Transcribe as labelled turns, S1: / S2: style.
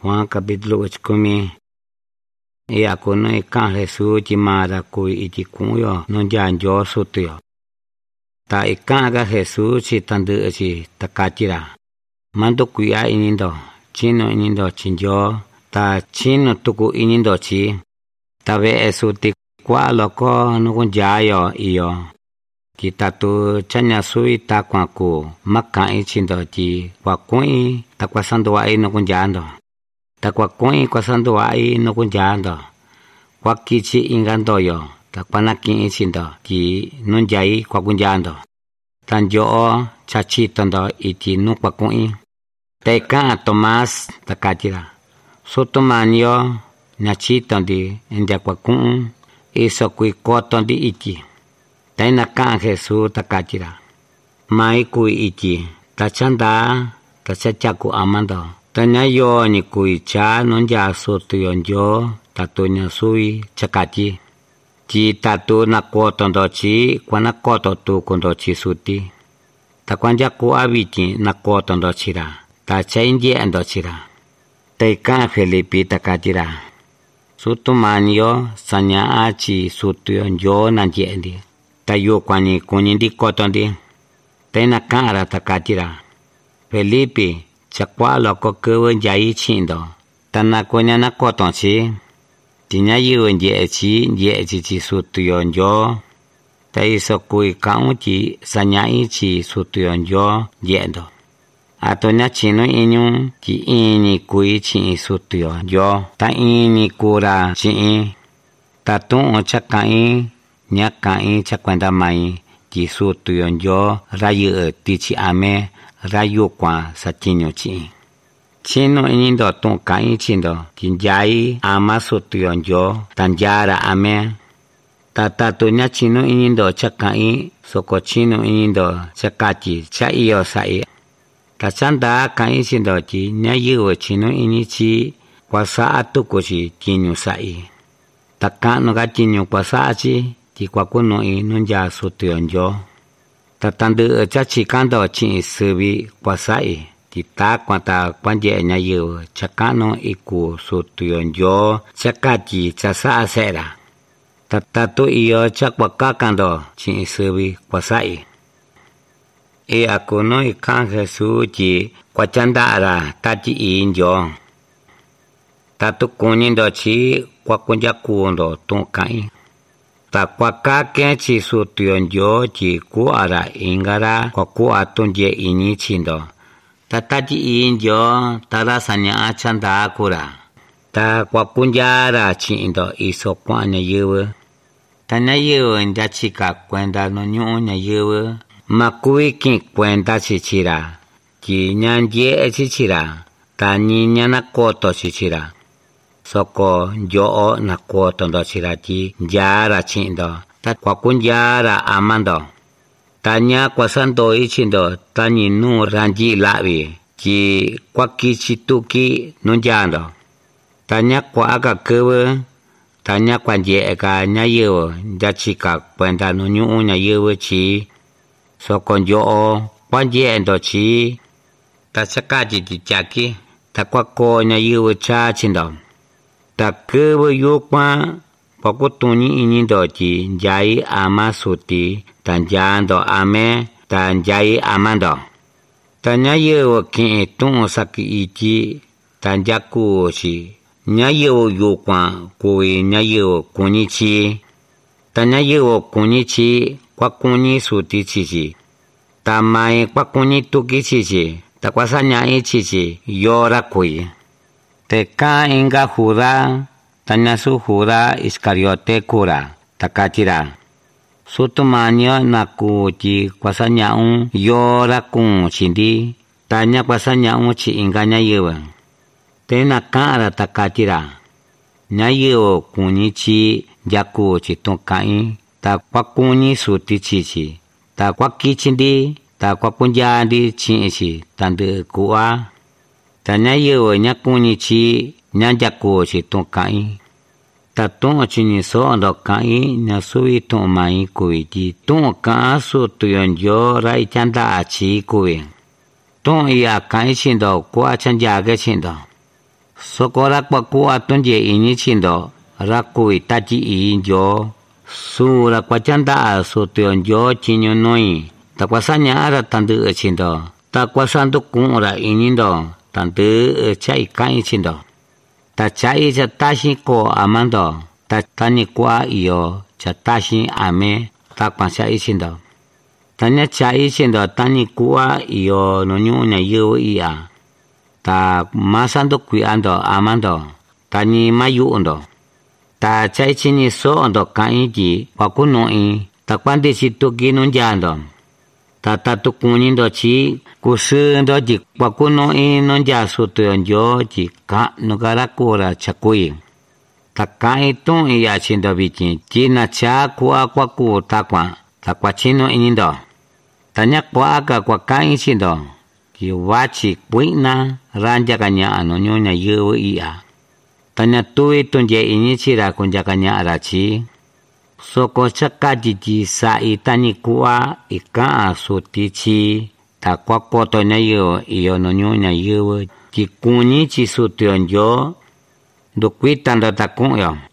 S1: Juan capítulo 8. Y acono y can Jesús chimara kui iti kuyo no janjo sutio. Ta ikanga Jesús chi tandu chi takachira. Mando kuya inindo, chino inindo chinjo, ta chino tuku inindo chi. Ta ve esuti kwa loko nukunjayo iyo. Kita tu chanya sui ta kwaku makai chindo chi kwa kui ta kwa sanduai nukunjando. Ta kwa kui kwa sanduai nukunjando. Kwa kichi ingandoyo ta kwa naki chindo ki nunjai kwa kunjando. Tanjo chachitondo iti nu kwa kui. Teka Tomás takachira. Sotomanyo nachitondi india kwa kui iso kui kotondi iti. Taina kan Jesús takachira. Mai kui iti tachanda tachachaku amando. Tanya yo ni kui cha nonja soto yonjo tatunya sui chakachi. Chi tatu na kotondo chi kwa na koto tu kondo chi suti. Takwanja ku abiti na kotondo chira. Tachainje ando chira. Taika Felipe takachira. Sutumanyo sanya achi soto yonjo nanjendi. Tayo kwani kunyindi kotondi. Taina kara takachira. Felipe chakwa loko kewe jai chindo. Tana konya na kotonchi. Tinya yu nje chi sutu yonjo. Taiso kui kaunchi sanyai chi sutu yonjo yendo. Atonya chino inyu ki ini kui chi sutu yonjo. Ta ini kura chi. Tatu chakai nyakai chakwenda mai ki sutu yonjo rayu tichi ame rayu kwa satinyo chi. Chino inindo tun kai chindo kinjai ama sutu yonjo tanjara ame. Tatatunya chino inindo chakai soko chino inindo chakachi cha iyo sai. Tachanda kai chindo chi nyayu chino inichi kwa saa tukuchi tinyo sai. Takano ga tinyo kwa saa chi ti kwa kuno inunja sutu yonjo. Tatandu chachi kando chi subi kwa sai. Kita kwanta kwanje nyayu chakano iku sutu yonjo chakachi chasa asera. Tatatu iyo chakwakakando chi subi kwa sai. E akuno ikan Jesús chi kwa chandara tati injo. Tatu kunindo chi kwa kunja kundo tunkai. Ta kwa kake chi sutu yonjo chi kuara ingara kwa kua tunje ini chindo. Tataji injo tada sanya chanda akura. Ta kwa kunjara chindo iso kwa nyayewe. Ta nyayewe nja chika kwenda no nyu nyayewe. Makui ki kwenda chichira. Ki nyanje chichira. Ta ninya na koto chichira. Soko joo na koto ndo chira chi njara chindo. Ta kwa kunjara amando. Tanya kwa sando ichindo tani nu ranji labi ki kwa kichituki nunjando. Tanya kwa aga kewe, tanya kwa nje eka nyayewe njachika kwenda nunyu nyayewe chi. Soko njoo kwa nje endo chi. Tachakaji jichaki, ta kwa ko nyayewe cha chindo. Ta kewe yukwa kwa kutuni inindo chi njai ama suti. Tanjando ame tanjai amando. Tanyayewo ki tun saki ichi tanjaku chi. Nyayewo yukwa kui nyayewo kunichi. Tanyayewo kunichi kwa kuni suti chichi. Tamai kwa kuni tuki chichi. Takwa sanyai chichi yora kui. Teka inga jura. Tanyasu jura Iscariote kura. Takachira. Sotomanyo nakuchi kwa sanyaun yora kun chindi. Tanya kwa sanyaun chi inga nyayewe. Tena kara takachira. Nyayewo kunichi jaku chi tonkai. Ta kwa kuni suti chichi. Ta kwa kichindi. Ta kwa kunjandi chichi tandu kuwa. Ta nyayewo nyakunichi nyanjaku chi tonkai. Ta tun chini so ndo kai na sui tun mai kui ti tun ka sutu yonjo rai chanda achi kui. Tun iya kai chindo kwa chanja ge chindo. Soko ra kwa kwa tonje ini chindo ra kui tachi injo su ra kwa chanda so tionjo chinyo noi ta kwa sanya ra tandu chindo ta kwa sandu kun ra inindo tandu chai kai chindo ta chai cha tashi ko amando ta tani kwa iyo cha tashi ame ta kwa chai chindo tanya chai chindo tani kwa iyo no nyunya yo iya ta masando cuidando amando tani mayundo ta chai chini so ndo kaiji kwakunoi ta kwande chituki nonjando ta tatukunindo chi kusundo ji kwakunoi nonja sutonjo ji ka nogarakura chakui ta kai ton ya chindo bichi china cha kwa kwaku ta kwa chino inindo tanya kwa ka kwa kai chindo ki wachi puina ranja kanya ano nyonya yo iya tanya tui tunje ini chira kunja kanya arachi soko chakaji ji sai tani kwa ika suti chi ta kwa koto na yo iyo no nyonya yo ki kuni chi sutionjo do kuitanda ta kunyo